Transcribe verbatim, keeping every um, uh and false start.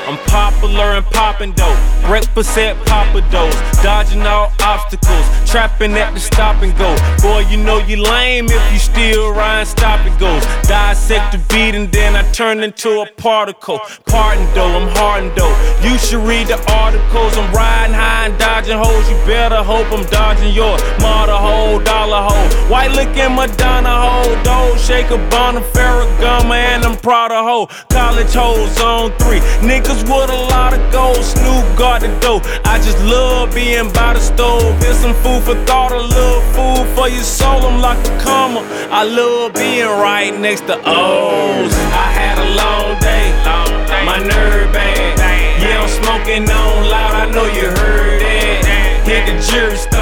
I'm popular and poppin' dope. Breakfast at Papa Do's, dodging all obstacles, trapping at the stop and go. Boy, you know you lame if you still riding stop and goes. Dissect the beat and then I turn into a particle. Pardon though, I'm hardened though. You should read the articles. I'm riding high and dodging hoes. You better hope I'm dodging yours. Mother hole, dollar hole, white looking Madonna hole, Doe Shaker, Bonner, Ferragamo, and I'm proud of hoe. College hoes on three, niggas with a lot of gold. Snoop got the dough. I just love being by the stove. It's some food for thought, a little food for your soul. I'm like a comma. I love being right next to O's. I had a long day, my nerve bad. Yeah, I'm smoking on loud. I know you heard it. Hit the jury.